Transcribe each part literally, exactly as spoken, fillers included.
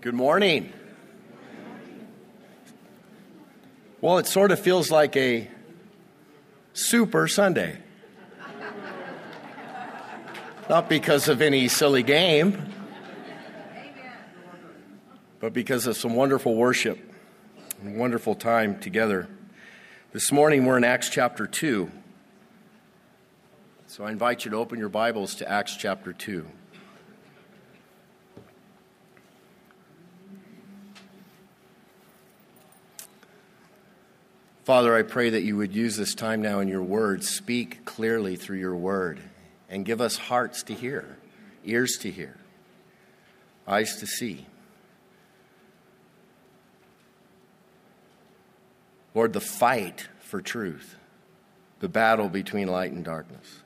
Good morning. Well, it sort of feels like a super Sunday. Not because of any silly game, but because of some wonderful worship and wonderful time together. This morning we're in Acts chapter two. So I invite you to open your Bibles to Acts chapter two. Father, I pray that you would use this time now in your word, speak clearly through your word, and give us hearts to hear, ears to hear, eyes to see. Lord, the fight for truth, the battle between light and darkness.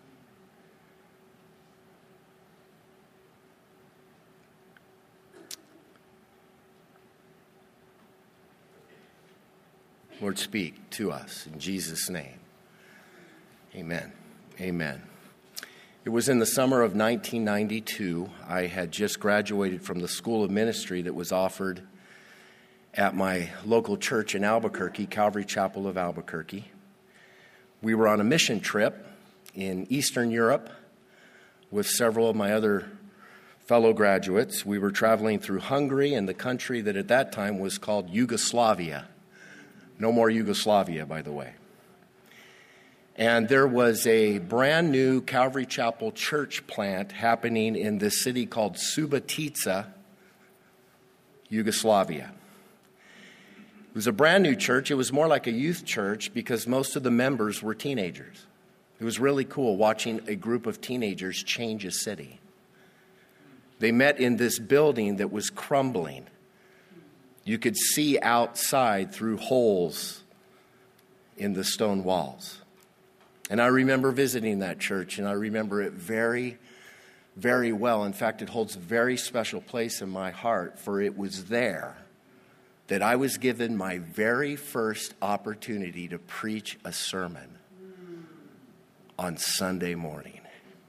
Lord, speak to us in Jesus' name. Amen. Amen. It was in the summer of nineteen ninety-two. I had just graduated from the School of Ministry that was offered at my local church in Albuquerque, Calvary Chapel of Albuquerque. We were on a mission trip in Eastern Europe with several of my other fellow graduates. We were traveling through Hungary and the country that at that time was called Yugoslavia. No more Yugoslavia, by the way. And there was a brand new Calvary Chapel church plant happening in this city called Subotica, Yugoslavia. It was a brand new church. It was more like a youth church because most of the members were teenagers. It was really cool watching a group of teenagers change a city. They met in this building that was crumbling. You could see outside through holes in the stone walls. And I remember visiting that church, and I remember it very, very well. In fact, it holds a very special place in my heart, for it was there that I was given my very first opportunity to preach a sermon on Sunday morning.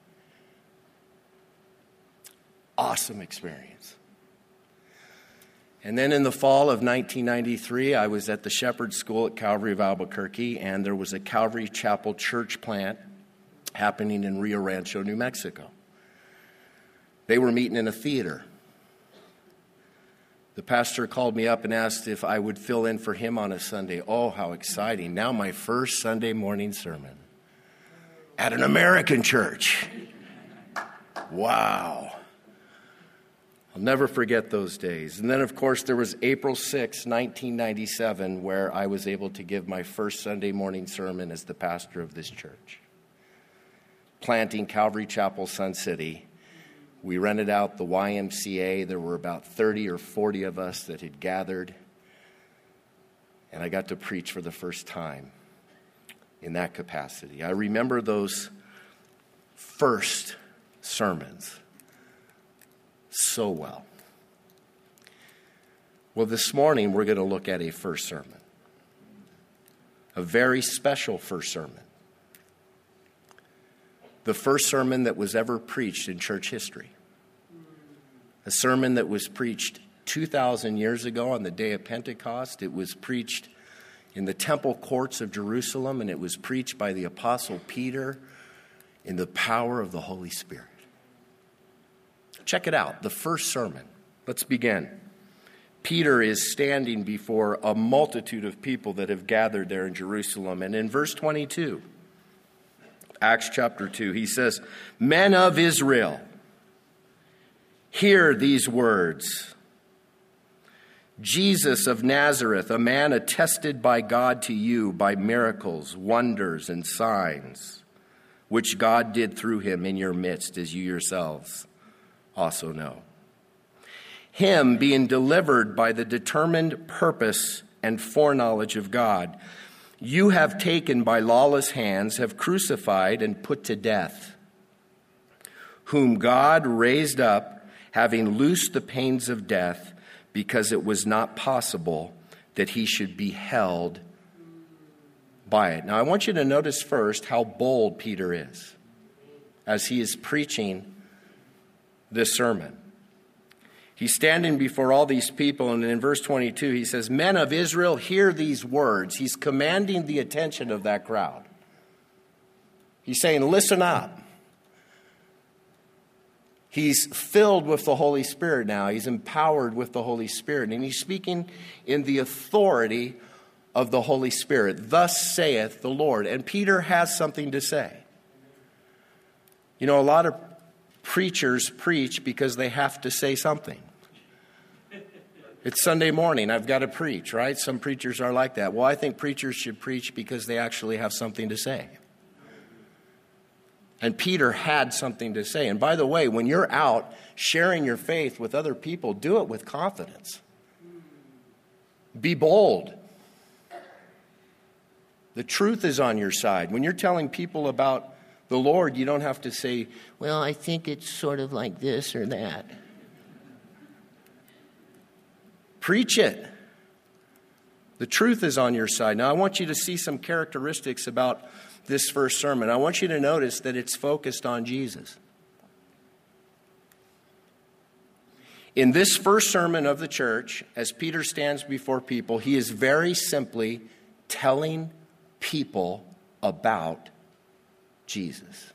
Awesome experience. And then in the fall of nineteen ninety-three, I was at the Shepherd School at Calvary of Albuquerque, and there was a Calvary Chapel church plant happening in Rio Rancho, New Mexico. They were meeting in a theater. The pastor called me up and asked if I would fill in for him on a Sunday. Oh, how exciting. Now my first Sunday morning sermon at an American church. Wow. I'll never forget those days. And then, of course, there was April sixth, nineteen ninety-seven, where I was able to give my first Sunday morning sermon as the pastor of this church. Planting Calvary Chapel, Sun City. We rented out the Y M C A. There were about thirty or forty of us that had gathered. And I got to preach for the first time in that capacity. I remember those first sermons so well. Well, this morning we're going to look at a first sermon. A very special first sermon. The first sermon that was ever preached in church history. A sermon that was preached two thousand years ago on the day of Pentecost. It was preached in the temple courts of Jerusalem, and it was preached by the Apostle Peter in the power of the Holy Spirit. Check it out, the first sermon. Let's begin. Peter is standing before a multitude of people that have gathered there in Jerusalem. And in verse twenty-two, Acts chapter two, he says, "Men of Israel, hear these words. Jesus of Nazareth, a man attested by God to you by miracles, wonders, and signs, which God did through him in your midst, as you yourselves also know. Him being delivered by the determined purpose and foreknowledge of God, you have taken by lawless hands, have crucified and put to death, whom God raised up, having loosed the pains of death, because it was not possible that he should be held by it." Now, I want you to notice first how bold Peter is as he is preaching this sermon. He's standing before all these people, and in verse twenty-two, he says, "Men of Israel, hear these words." He's commanding the attention of that crowd. He's saying, listen up. He's filled with the Holy Spirit now. He's empowered with the Holy Spirit, and he's speaking in the authority of the Holy Spirit. Thus saith the Lord. And Peter has something to say. You know, a lot of preachers preach because they have to say something. It's Sunday morning, I've got to preach, right? Some preachers are like that. Well, I think preachers should preach because they actually have something to say. And Peter had something to say. And by the way, when you're out sharing your faith with other people, do it with confidence. Be bold. The truth is on your side. When you're telling people about the Lord, you don't have to say, well, I think it's sort of like this or that. Preach it. The truth is on your side. Now, I want you to see some characteristics about this first sermon. I want you to notice that it's focused on Jesus. In this first sermon of the church, as Peter stands before people, he is very simply telling people about Jesus.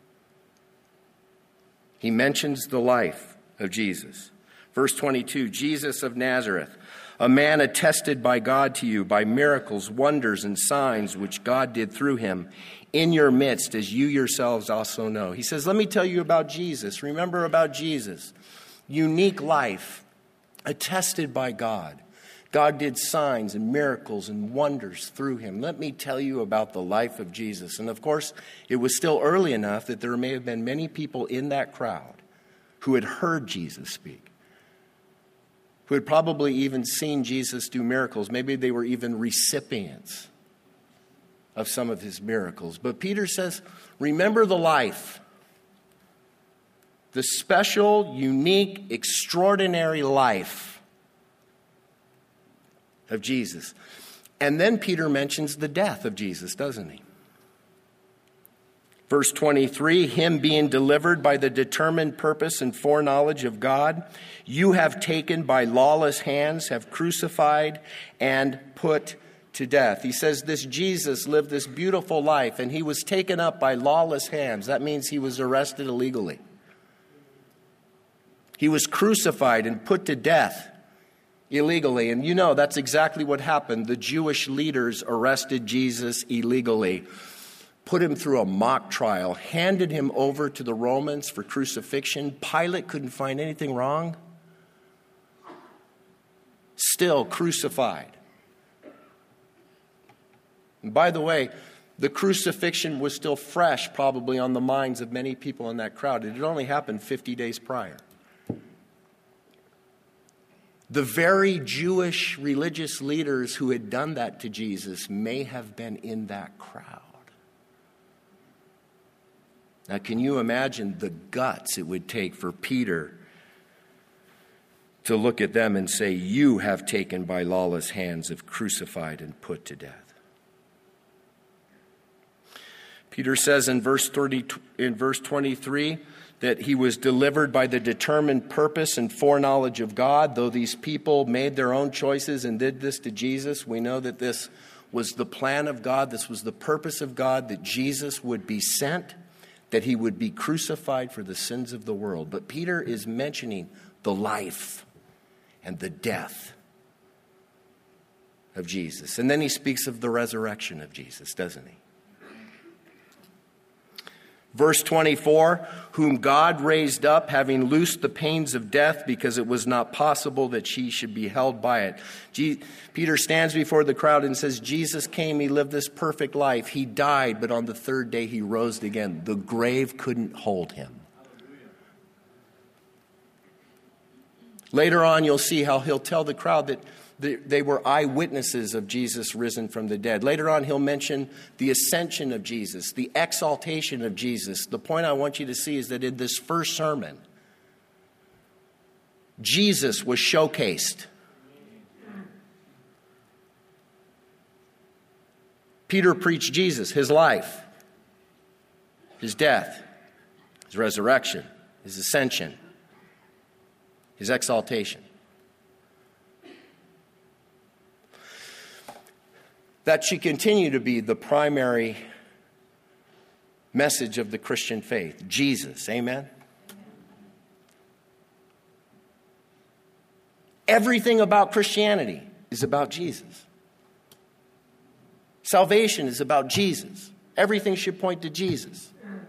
He mentions the life of Jesus. Verse twenty-two, Jesus of Nazareth, a man attested by God to you by miracles, wonders, and signs which God did through him in your midst, as you yourselves also know. He says, let me tell you about Jesus. Remember about Jesus. Unique life, attested by God. God did signs and miracles and wonders through him. Let me tell you about the life of Jesus. And of course, it was still early enough that there may have been many people in that crowd who had heard Jesus speak, who had probably even seen Jesus do miracles. Maybe they were even recipients of some of his miracles. But Peter says, remember the life, the special, unique, extraordinary life of Jesus. And then Peter mentions the death of Jesus, doesn't he? Verse twenty-three, him being delivered by the determined purpose and foreknowledge of God, you have taken by lawless hands, have crucified and put to death. He says this Jesus lived this beautiful life, and he was taken up by lawless hands. That means he was arrested illegally. He was crucified and put to death illegally. And you know, that's exactly what happened. The Jewish leaders arrested Jesus illegally, put him through a mock trial, handed him over to the Romans for crucifixion. Pilate couldn't find anything wrong. Still crucified. And by the way, the crucifixion was still fresh probably on the minds of many people in that crowd. It had only happened fifty days prior. The very Jewish religious leaders who had done that to Jesus may have been in that crowd. Now, can you imagine the guts it would take for Peter to look at them and say, you have taken by lawless hands, have crucified and put to death? Peter says in verse thirty, in verse twenty-three that he was delivered by the determined purpose and foreknowledge of God. Though these people made their own choices and did this to Jesus, we know that this was the plan of God. This was the purpose of God, that Jesus would be sent, that he would be crucified for the sins of the world. But Peter is mentioning the life and the death of Jesus. And then he speaks of the resurrection of Jesus, doesn't he? Verse twenty-four, whom God raised up, having loosed the pains of death, because it was not possible that she should be held by it. Je- Peter stands before the crowd and says, Jesus came, he lived this perfect life. He died, but on the third day he rose again. The grave couldn't hold him. Later on, you'll see how he'll tell the crowd that they were eyewitnesses of Jesus risen from the dead. Later on, he'll mention the ascension of Jesus, the exaltation of Jesus. The point I want you to see is that in this first sermon, Jesus was showcased. Peter preached Jesus, his life, his death, his resurrection, his ascension. his exaltation. That should continue to be the primary message of the Christian faith. Jesus, amen? Everything about Christianity is about Jesus. Salvation is about Jesus. Everything should point to Jesus.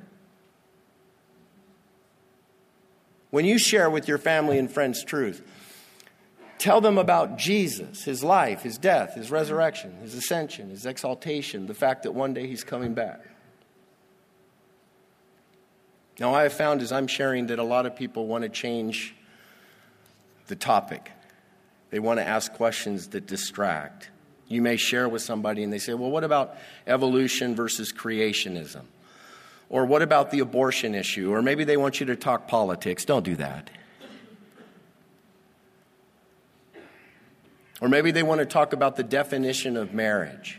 When you share with your family and friends truth, tell them about Jesus, his life, his death, his resurrection, his ascension, his exaltation, the fact that one day he's coming back. Now, I have found as I'm sharing that a lot of people want to change the topic. They want to ask questions that distract. You may share with somebody and they say, well, what about evolution versus creationism? Or what about the abortion issue? Or maybe they want you to talk politics. Don't do that. Or maybe they want to talk about the definition of marriage.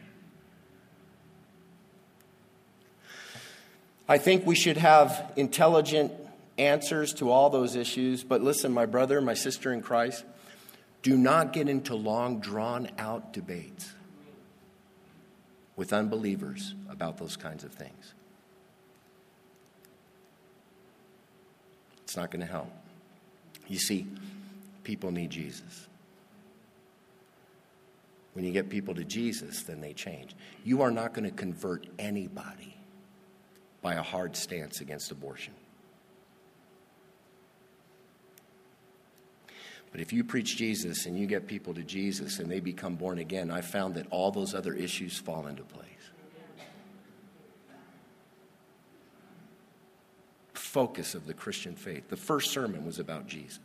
I think we should have intelligent answers to all those issues. But listen, my brother, my sister in Christ, do not get into long, drawn-out debates with unbelievers about those kinds of things. It's not going to help. You see, people need Jesus. When you get people to Jesus, then they change. You are not going to convert anybody by a hard stance against abortion. But if you preach Jesus and you get people to Jesus and they become born again, I found that all those other issues fall into place. Focus of the Christian faith. The first sermon was about Jesus.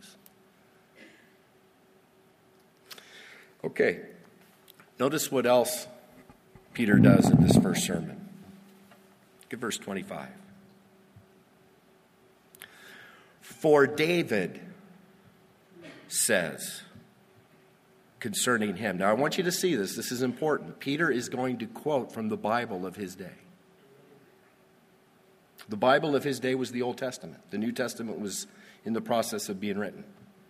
Okay. Notice what else Peter does in this first sermon. Look at verse twenty-five. For David says concerning him. Now I want you to see this. This is important. Peter is going to quote from the Bible of his day. The Bible of his day was the Old Testament. The New Testament was in the process of being written.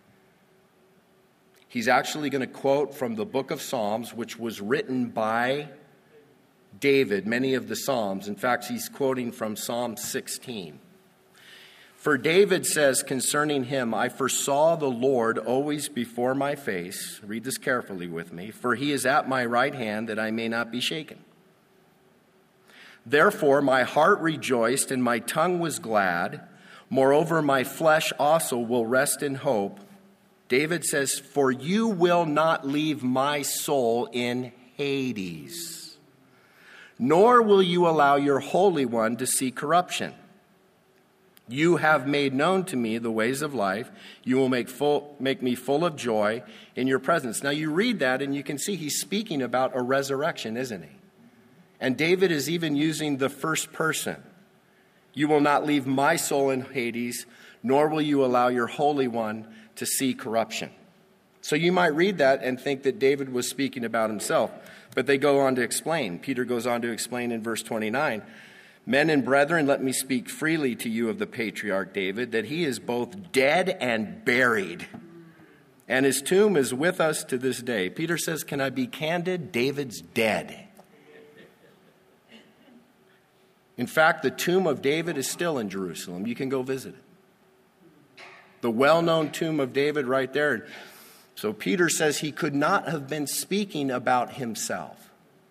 He's actually going to quote from the book of Psalms, which was written by David, many of the Psalms. In fact, he's quoting from Psalm sixteen. For David says concerning him, I foresaw the Lord always before my face. Read this carefully with me. For he is at my right hand that I may not be shaken. Therefore my heart rejoiced and my tongue was glad. Moreover, my flesh also will rest in hope. David says, for you will not leave my soul in Hades, nor will you allow your Holy One to see corruption. You have made known to me the ways of life. You will make full, make me full of joy in your presence. Now you read that and you can see he's speaking about a resurrection, isn't he? And David is even using the first person. You will not leave my soul in Hades, nor will you allow your Holy One to see corruption. So you might read that and think that David was speaking about himself. But they go on to explain. Peter goes on to explain in verse twenty-nine. Men and brethren, let me speak freely to you of the patriarch David, that he is both dead and buried, and his tomb is with us to this day. Peter says, can I be candid? David's dead. In fact, the tomb of David is still in Jerusalem. You can go visit it. The well-known tomb of David right there. So Peter says he could not have been speaking about himself.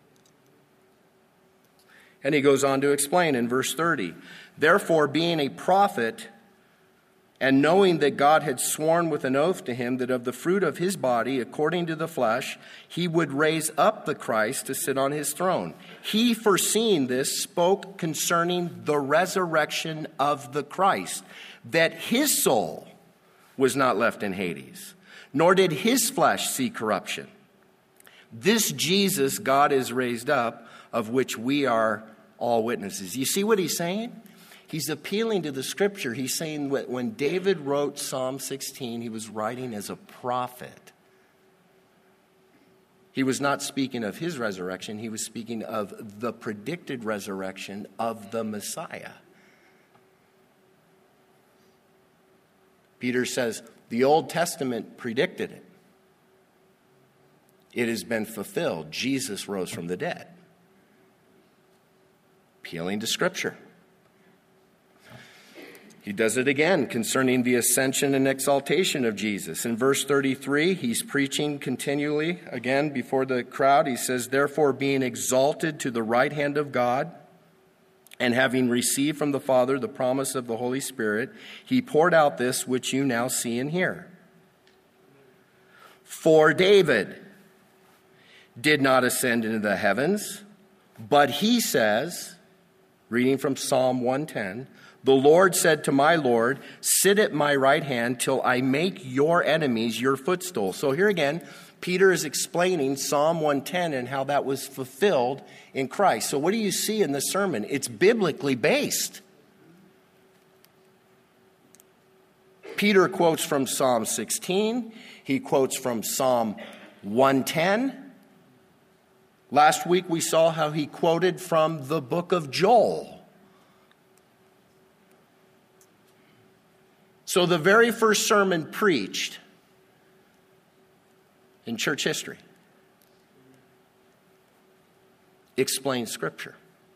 And he goes on to explain in verse thirty, therefore, being a prophet, and knowing that God had sworn with an oath to him that of the fruit of his body, according to the flesh, he would raise up the Christ to sit on his throne. He, foreseeing this, spoke concerning the resurrection of the Christ, that his soul was not left in Hades, nor did his flesh see corruption. This Jesus God is raised up, of which we are all witnesses. You see what he's saying? He's appealing to the scripture. He's saying that when David wrote Psalm sixteen, he was writing as a prophet. He was not speaking of his resurrection. He was speaking of the predicted resurrection of the Messiah. Peter says, the Old Testament predicted it. It has been fulfilled. Jesus rose from the dead. Appealing to Scripture. He does it again concerning the ascension and exaltation of Jesus. In verse thirty-three, he's preaching continually again before the crowd. He says, therefore, being exalted to the right hand of God, and having received from the Father the promise of the Holy Spirit, he poured out this which you now see and hear. For David did not ascend into the heavens, but he says, reading from Psalm one ten, the Lord said to my Lord, sit at my right hand till I make your enemies your footstool. So here again, Peter is explaining Psalm one ten and how that was fulfilled in Christ. So what do you see in this sermon? It's biblically based. Peter quotes from Psalm sixteen. He quotes from Psalm one ten. Last week we saw how he quoted from the book of Joel. So the very first sermon preached in church history explains Scripture,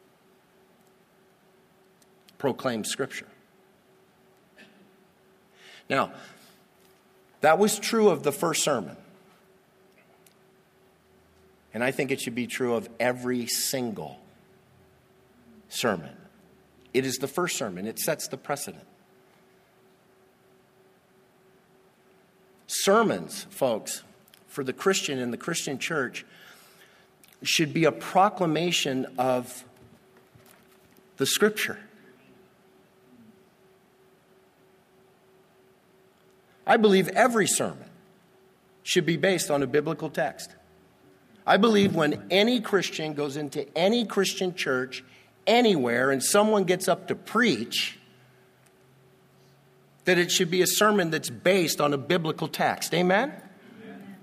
proclaims Scripture. Now, that was true of the first sermon. And I think it should be true of every single sermon. It is the first sermon. It sets the precedent. Sermons, folks, for the Christian in the Christian church should be a proclamation of the Scripture. I believe every sermon should be based on a biblical text. I believe when any Christian goes into any Christian church anywhere and someone gets up to preach, that it should be a sermon that's based on a biblical text. Amen? Amen.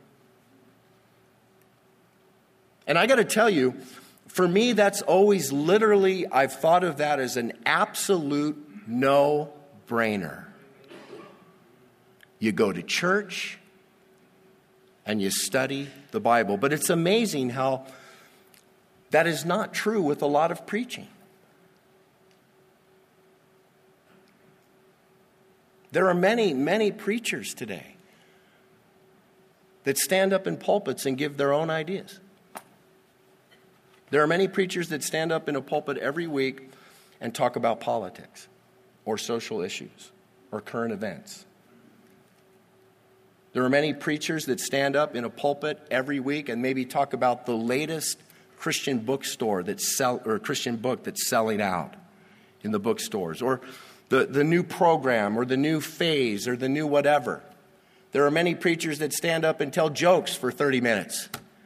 And I got to tell you, for me, that's always literally, I've thought of that as an absolute no-brainer. You go to church and you study the Bible. But it's amazing how that is not true with a lot of preaching. There are many, many preachers today that stand up in pulpits and give their own ideas. There are many preachers that stand up in a pulpit every week and talk about politics or social issues or current events. There are many preachers that stand up in a pulpit every week and maybe talk about the latest Christian bookstore that's sell or Christian book that's selling out in the bookstores, or the, the new program or the new phase or the new whatever. There are many preachers that stand up and tell jokes for thirty minutes.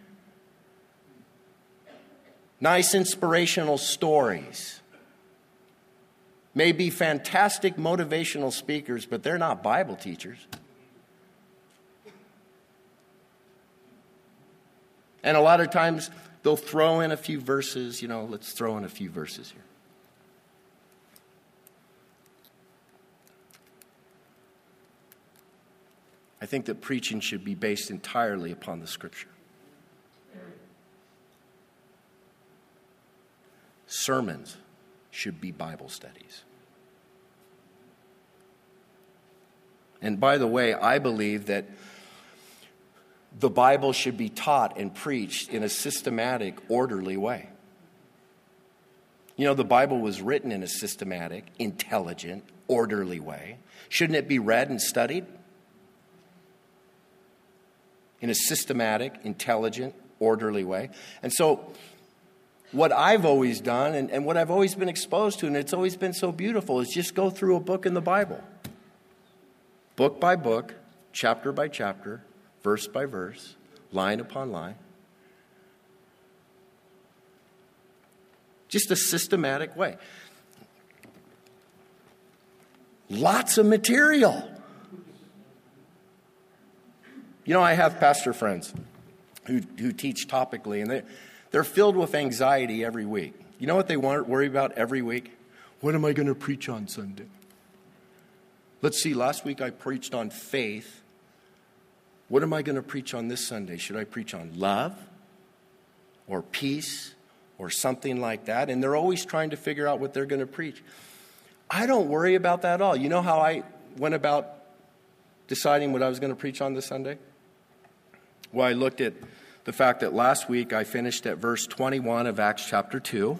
Nice inspirational stories. May be fantastic motivational speakers, but they're not Bible teachers. And a lot of times they'll throw in a few verses, you know, let's throw in a few verses here. I think that preaching should be based entirely upon the Scripture. Sermons should be Bible studies. And by the way, I believe that the Bible should be taught and preached in a systematic, orderly way. You know, the Bible was written in a systematic, intelligent, orderly way. Shouldn't it be read and studied? In a systematic, intelligent, orderly way. And so what I've always done and, and what I've always been exposed to, and it's always been so beautiful, is just go through a book in the Bible. Book by book, chapter by chapter, verse by verse, line upon line. Just a systematic way. Lots of material. You know, I have pastor friends who, who teach topically, and they, they're filled with anxiety every week. You know what they want, worry about every week? What am I going to preach on Sunday? Let's see, last week I preached on faith. What am I going to preach on this Sunday? Should I preach on love or peace or something like that? And they're always trying to figure out what they're going to preach. I don't worry about that at all. You know how I went about deciding what I was going to preach on this Sunday? Well, I looked at the fact that last week I finished at verse twenty-one of Acts chapter two.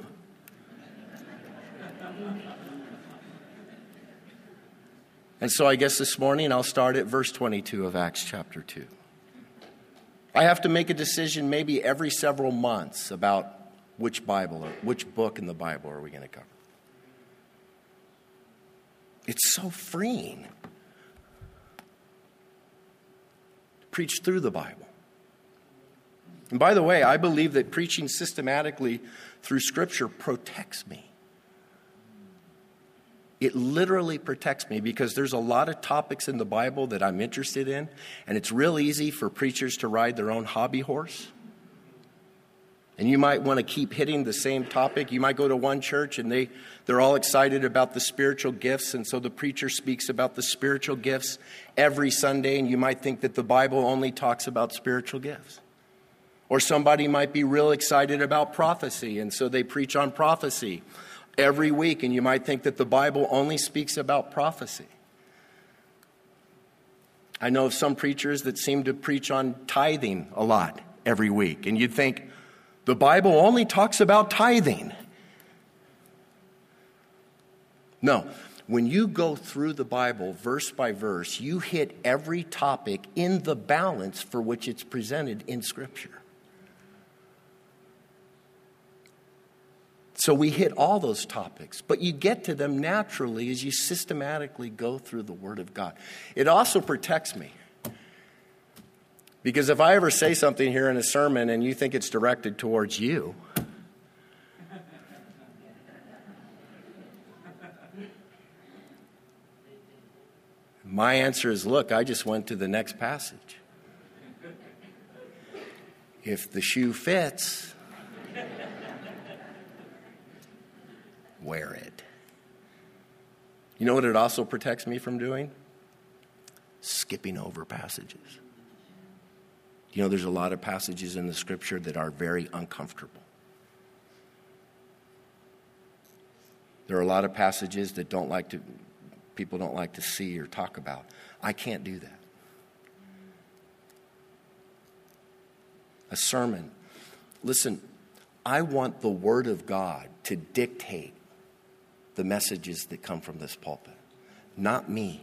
And so I guess this morning I'll start at verse twenty-two of Acts chapter two. I have to make a decision maybe every several months about which Bible or which book in the Bible are we going to cover. It's so freeing. Preach through the Bible. And by the way, I believe that preaching systematically through Scripture protects me. It literally protects me because there's a lot of topics in the Bible that I'm interested in, and it's real easy for preachers to ride their own hobby horse. And you might want to keep hitting the same topic. You might go to one church and they, they're all excited about the spiritual gifts, and so the preacher speaks about the spiritual gifts every Sunday, and you might think that the Bible only talks about spiritual gifts. Or somebody might be real excited about prophecy, and so they preach on prophecy every week, and you might think that the Bible only speaks about prophecy. I know of some preachers that seem to preach on tithing a lot every week, and you'd think the Bible only talks about tithing. No, when you go through the Bible verse by verse, you hit every topic in the balance for which it's presented in Scripture. So we hit all those topics, but you get to them naturally as you systematically go through the Word of God. It also protects me. Because if I ever say something here in a sermon and you think it's directed towards you, my answer is, look, I just went to the next passage. If the shoe fits, wear it. You know what it also protects me from doing? Skipping over passages. You know, there's a lot of passages in the Scripture that are very uncomfortable. There are a lot of passages that don't like to, people don't like to see or talk about. I can't do that. A sermon. Listen, I want the Word of God to dictate the messages that come from this pulpit, not me.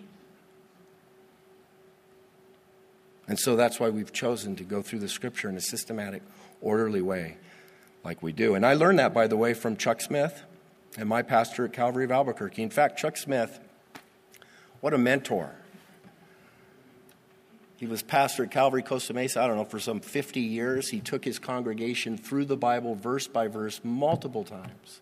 And so that's why we've chosen to go through the Scripture in a systematic, orderly way like we do. And I learned that, by the way, from Chuck Smith and my pastor at Calvary of Albuquerque. In fact, Chuck Smith, what a mentor. He was pastor at Calvary Costa Mesa, I don't know, for some fifty years. He took his congregation through the Bible verse by verse multiple times.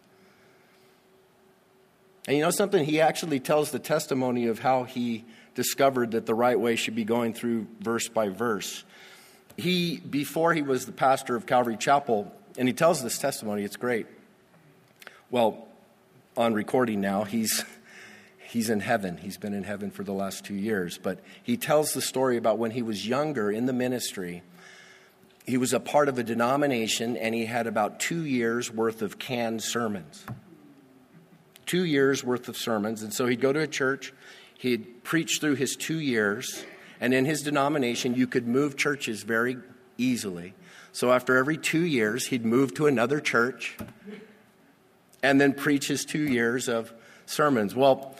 And you know something? He actually tells the testimony of how he discovered that the right way should be going through verse by verse. He, before he was the pastor of Calvary Chapel, and he tells this testimony, it's great. Well, on recording now, he's he's in heaven. He's been in heaven for the last two years. But he tells the story about when he was younger in the ministry. He was a part of a denomination, and he had about two years worth of canned sermons. Two years worth of sermons. And so he'd go to a church, he'd preach through his two years, and in his denomination, you could move churches very easily. So after every two years, he'd move to another church and then preach his two years of sermons. Well,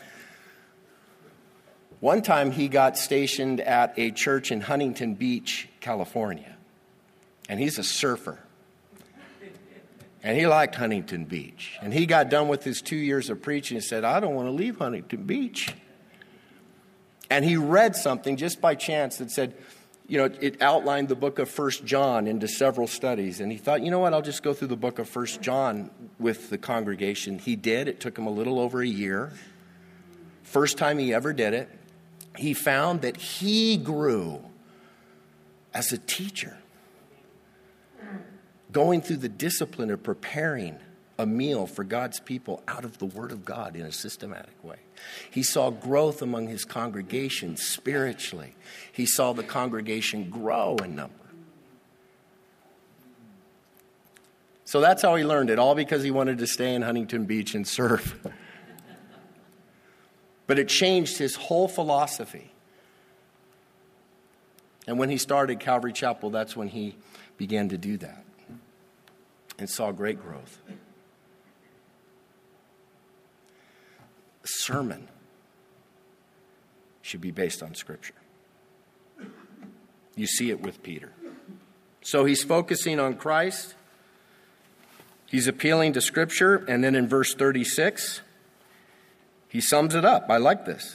one time he got stationed at a church in Huntington Beach, California. And he's a surfer. And he liked Huntington Beach. And he got done with his two years of preaching and said, I don't want to leave Huntington Beach. And he read something just by chance that said, you know, it outlined the book of First John into several studies. And he thought, you know what, I'll just go through the book of First John with the congregation. He did. It took him a little over a year. First time he ever did it. He found that he grew as a teacher, going through the discipline of preparing a meal for God's people out of the Word of God in a systematic way. He saw growth among his congregation spiritually. He saw the congregation grow in number. So that's how he learned it, all because he wanted to stay in Huntington Beach and serve. But it changed his whole philosophy. And when he started Calvary Chapel, that's when he began to do that and saw great growth. A sermon should be based on Scripture. You see it with Peter. So he's focusing on Christ. He's appealing to Scripture. And then in verse thirty-six, he sums it up. I like this.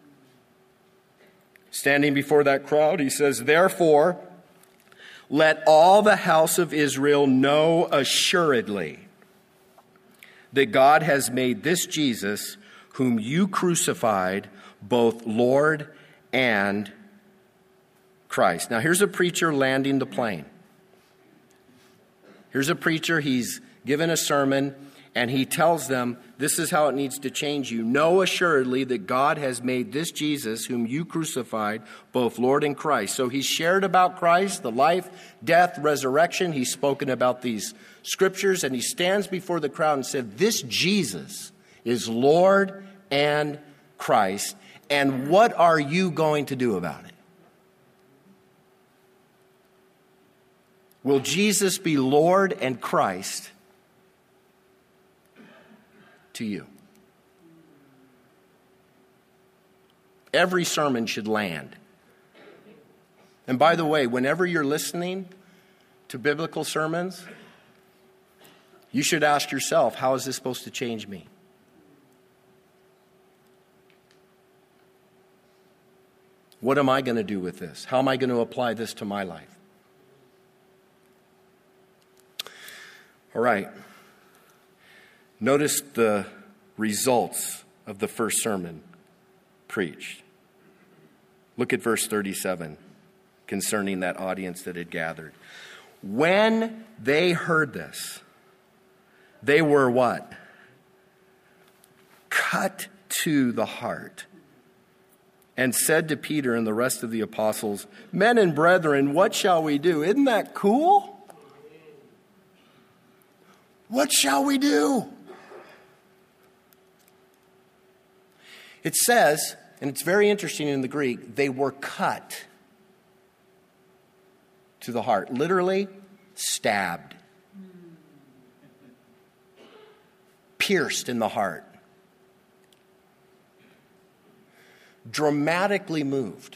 Standing before that crowd, he says, "Therefore, let all the house of Israel know assuredly that God has made this Jesus, whom you crucified, both Lord and Christ." Now, here's a preacher landing the plane. Here's a preacher, he's given a sermon, and he tells them, this is how it needs to change you. Know assuredly that God has made this Jesus, whom you crucified, both Lord and Christ. So he's shared about Christ, the life, death, resurrection. He's spoken about these scriptures, and he stands before the crowd and said, this Jesus is Lord and Christ. And what are you going to do about it? Will Jesus be Lord and Christ to you? Every sermon should land. And by the way, whenever you're listening to biblical sermons, you should ask yourself, how is this supposed to change me? What am I going to do with this? How am I going to apply this to my life? All right. Notice the results of the first sermon preached. Look at verse thirty-seven concerning that audience that had gathered. When they heard this, they were what? Cut to the heart, and said to Peter and the rest of the apostles, men and brethren, what shall we do? Isn't that cool? What shall we do? It says, and it's very interesting in the Greek, they were cut to the heart. Literally, stabbed. Pierced in the heart. Dramatically moved.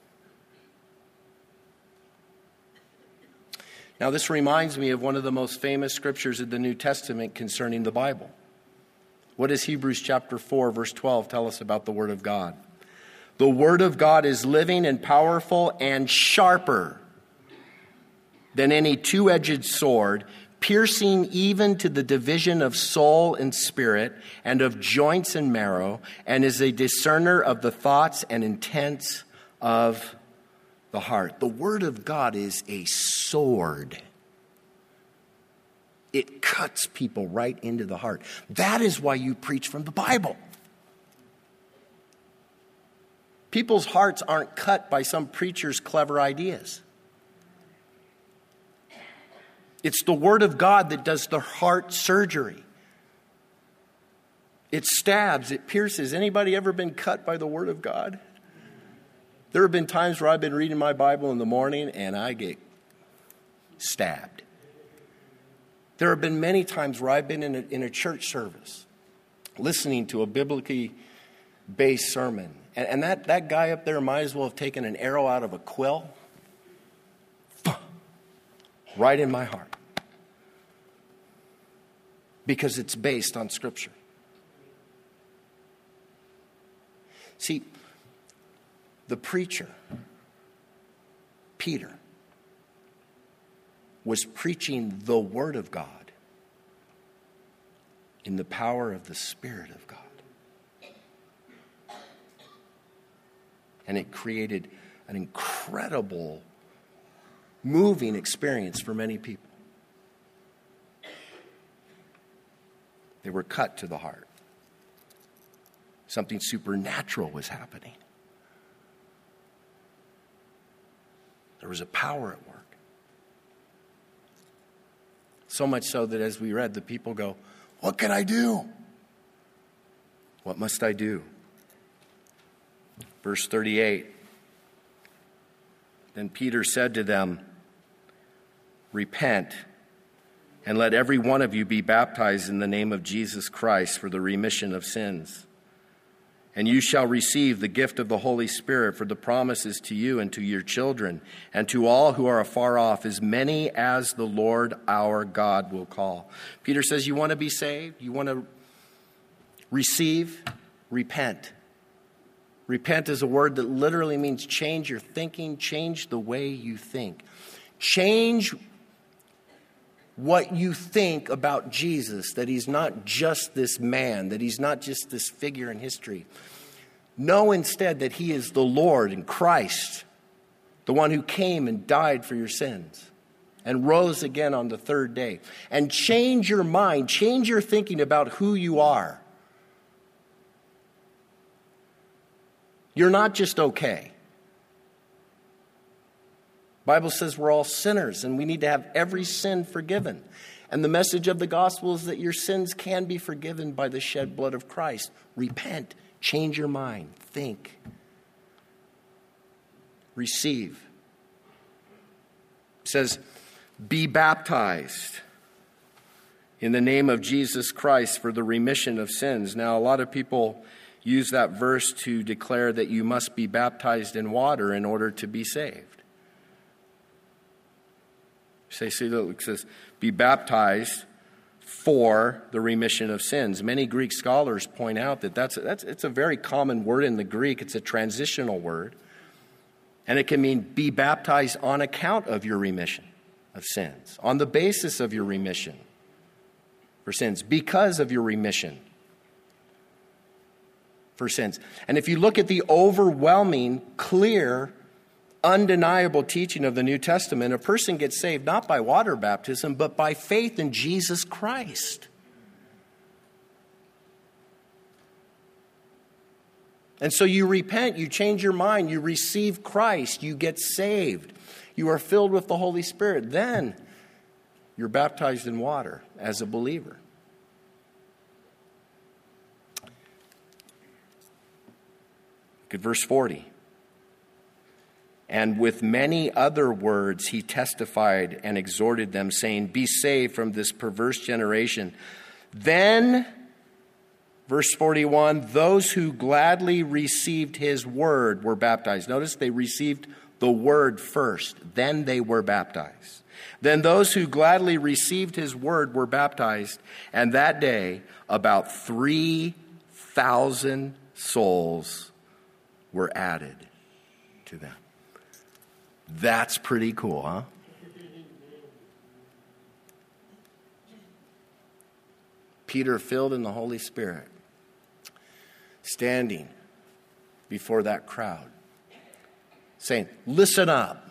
Now, this reminds me of one of the most famous scriptures in the New Testament concerning the Bible. What does Hebrews chapter four, verse twelve tell us about the Word of God? The Word of God is living and powerful and sharper than any two-edged sword, piercing even to the division of soul and spirit and of joints and marrow, and is a discerner of the thoughts and intents of the heart. The Word of God is a sword. It cuts people right into the heart. That is why you preach from the Bible. People's hearts aren't cut by some preacher's clever ideas. It's the Word of God that does the heart surgery. It stabs, it pierces. Anybody ever been cut by the Word of God? There have been times where I've been reading my Bible in the morning and I get stabbed. There have been many times where I've been in a, in a church service listening to a biblically based sermon. And, and that, that guy up there might as well have taken an arrow out of a quill. Right in my heart. Because it's based on Scripture. See, the preacher, Peter, was preaching the Word of God in the power of the Spirit of God. And it created an incredible, moving experience for many people. They were cut to the heart. Something supernatural was happening. There was a power at work. So much so that as we read, the people go, "What can I do? What must I do?" Verse thirty-eight. Then Peter said to them, "Repent, and let every one of you be baptized in the name of Jesus Christ for the remission of sins. And you shall receive the gift of the Holy Spirit, for the promise is to you and to your children, and to all who are afar off, as many as the Lord our God will call." Peter says, you want to be saved? You want to receive? Repent. Repent is a word that literally means change your thinking, change the way you think. Change what you think about Jesus, that he's not just this man, that he's not just this figure in history. Know instead that he is the Lord and Christ, the one who came and died for your sins and rose again on the third day. And change your mind, change your thinking about who you are. You're not just okay. The Bible says we're all sinners and we need to have every sin forgiven. And the message of the gospel is that your sins can be forgiven by the shed blood of Christ. Repent, change your mind, think, receive. It says, be baptized in the name of Jesus Christ for the remission of sins. Now, a lot of people use that verse to declare that you must be baptized in water in order to be saved. Say, see, look, it says, be baptized for the remission of sins. Many Greek scholars point out that that's, that's it's a very common word in the Greek. It's a transitional word. And it can mean be baptized on account of your remission of sins, on the basis of your remission for sins, because of your remission for sins. And if you look at the overwhelming, clear, undeniable teaching of the New Testament, a person gets saved not by water baptism, but by faith in Jesus Christ. And so you repent, you change your mind, you receive Christ, you get saved. You are filled with the Holy Spirit. Then you're baptized in water as a believer. Look at verse forty. And with many other words he testified and exhorted them, saying, be saved from this perverse generation. Then, verse forty-one, those who gladly received his word were baptized. Notice they received the word first, then they were baptized. Then those who gladly received his word were baptized, and that day about three thousand souls were added to them. That's pretty cool, huh? Peter, filled in the Holy Spirit, standing before that crowd, saying, listen up.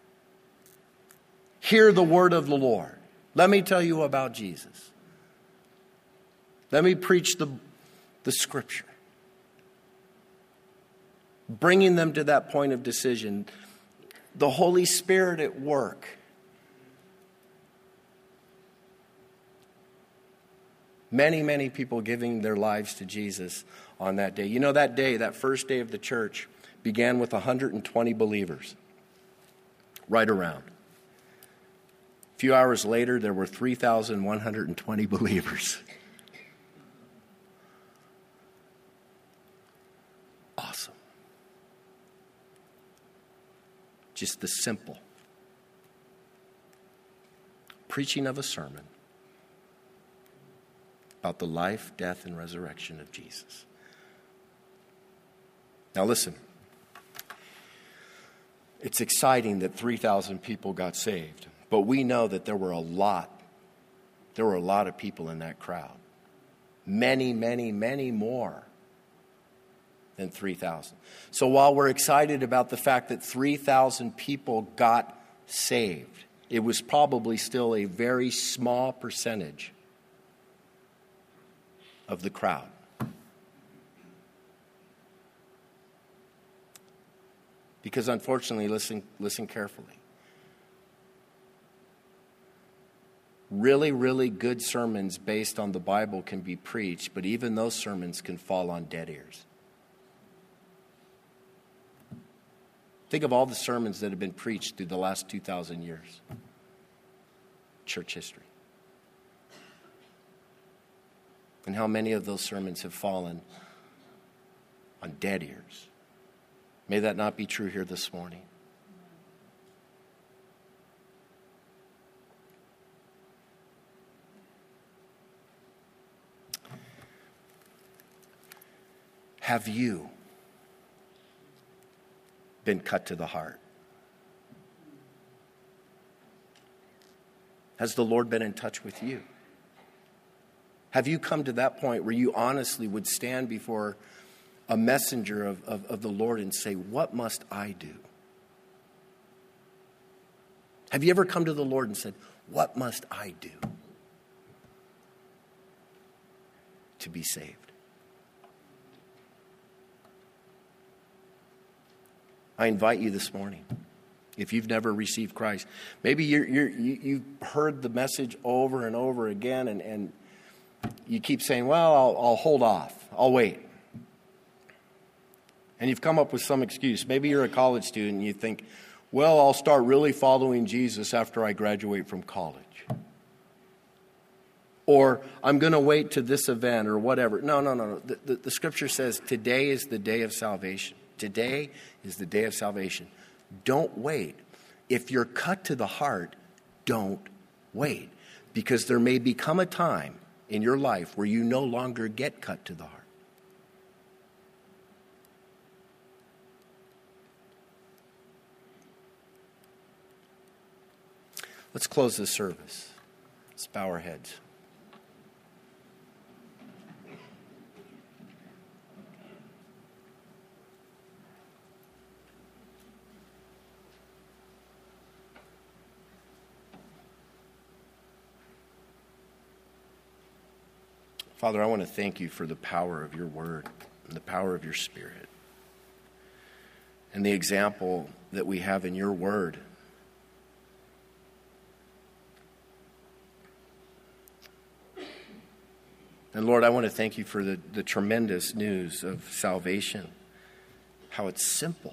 Hear the word of the Lord. Let me tell you about Jesus. Let me preach the, the scripture. Bringing them to that point of decision. The Holy Spirit at work. Many, many people giving their lives to Jesus on that day. You know, that day, that first day of the church, began with one hundred twenty believers. Right around. A few hours later, there were three thousand one hundred twenty believers. Awesome. Just the simple preaching of a sermon about the life, death, and resurrection of Jesus. Now listen, it's exciting that three thousand people got saved, but we know that there were a lot, there were a lot of people in that crowd. Many, many, many more than three thousand. So while we're excited about the fact that three thousand people got saved, it was probably still a very small percentage of the crowd. Because unfortunately, listen, listen carefully. Really, really good sermons based on the Bible can be preached, but even those sermons can fall on dead ears. Think of all the sermons that have been preached through the last two thousand years. Church history. And how many of those sermons have fallen on dead ears. May that not be true here this morning. Have you been cut to the heart? Has the Lord been in touch with you? Have you come to that point where you honestly would stand before a messenger of, of, of the Lord and say, what must I do? Have you ever come to the Lord and said, what must I do to be saved? I invite you this morning, if you've never received Christ, maybe you're, you're, you, you've heard the message over and over again, and, and you keep saying, well, I'll, I'll hold off. I'll wait. And you've come up with some excuse. Maybe you're a college student and you think, well, I'll start really following Jesus after I graduate from college. Or I'm going to wait to this event or whatever. No, no, no, no. The, the, the scripture says today is the day of salvation. Today is the day of salvation. Don't wait. If you're cut to the heart, don't wait. Because there may become a time in your life where you no longer get cut to the heart. Let's close this service. Let's bow our heads. Father, I want to thank you for the power of your word and the power of your Spirit and the example that we have in your word. And Lord, I want to thank you for the, the tremendous news of salvation, how it's simple.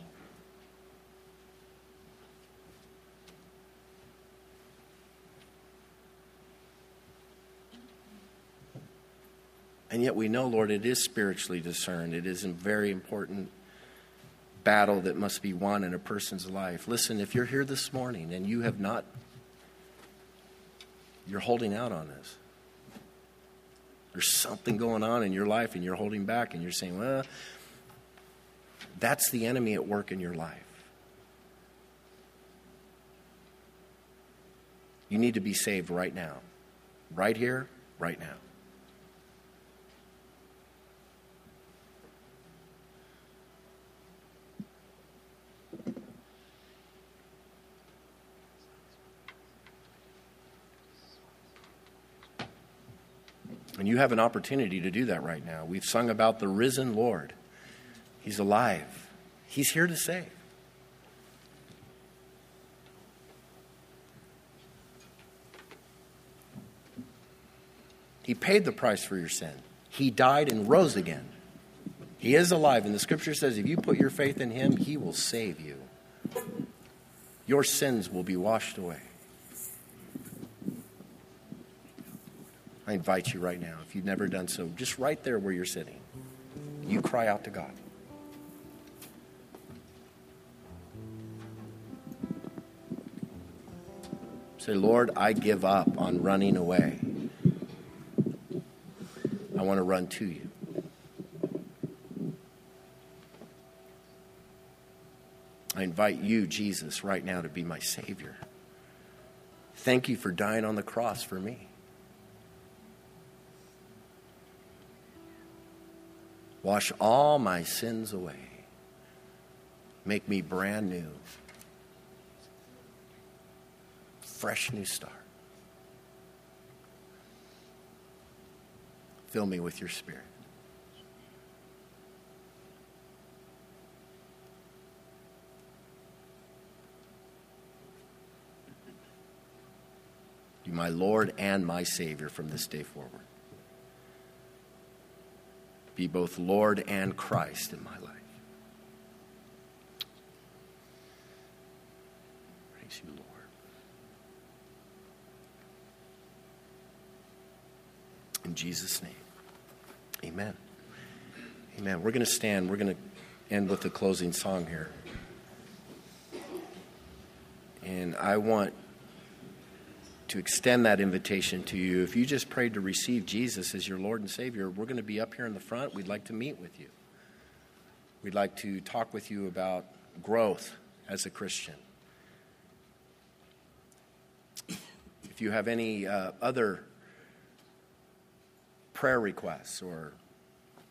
And yet we know, Lord, it is spiritually discerned. It is a very important battle that must be won in a person's life. Listen, if you're here this morning and you have not, you're holding out on this. There's something going on in your life and you're holding back and you're saying, well, that's the enemy at work in your life. You need to be saved right now. Right here, right now. And you have an opportunity to do that right now. We've sung about the risen Lord. He's alive. He's here to save. He paid the price for your sin. He died and rose again. He is alive. And the scripture says if you put your faith in him, he will save you. Your sins will be washed away. I invite you right now, if you've never done so, just right there where you're sitting, you cry out to God. Say, Lord, I give up on running away. I want to run to you. I invite you, Jesus, right now to be my Savior. Thank you for dying on the cross for me. Wash all my sins away. Make me brand new. Fresh new start. Fill me with your Spirit. Be my Lord and my Savior from this day forward. Be both Lord and Christ in my life. Praise you, Lord. In Jesus' name, amen. Amen. We're going to stand. We're going to end with the closing song here. And I want to extend that invitation to you. If you just prayed to receive Jesus as your Lord and Savior, we're going to be up here in the front. We'd like to meet with you. We'd like to talk with you about growth as a Christian. If you have any uh, other prayer requests or